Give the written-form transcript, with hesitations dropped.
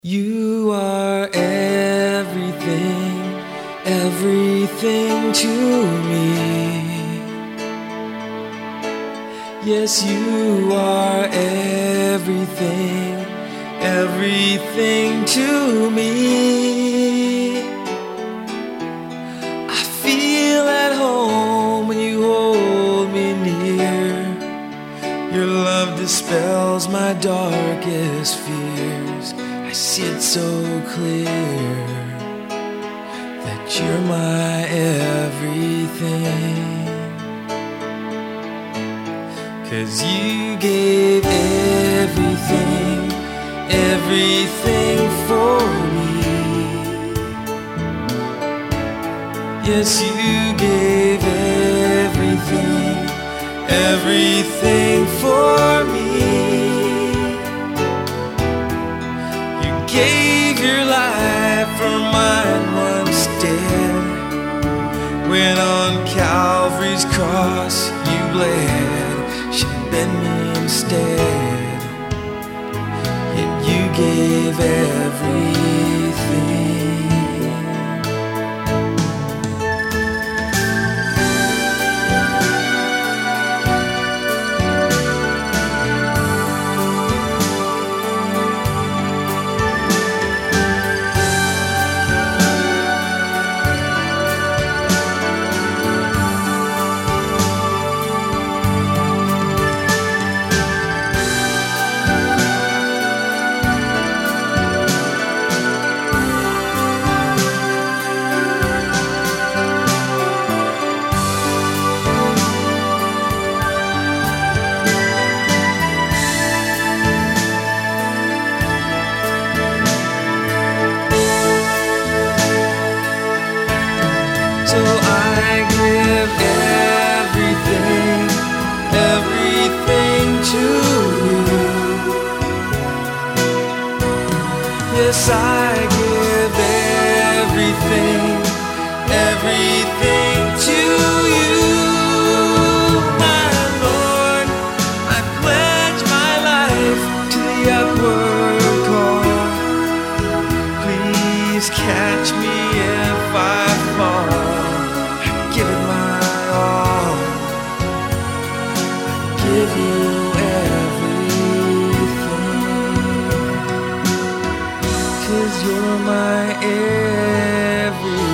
You are everything, everything to me. Yes, you are everything, everything to me. I feel at home when you hold me near. Your love dispels my darkest fears. I see it so clear that you're my everything. 'Cause you gave everything, everything for me. Yes, you gave everything, everything for me. Gave your life for mine once dead. When on Calvary's cross you bled, should have been me instead. Yet you gave everything. So I give everything, everything to you. Yes, I give everything, everything to you. My Lord, I pledge my life to the upward call. Please catch me if I fall. Give it my all. Give you everything. 'Cause you're my everything.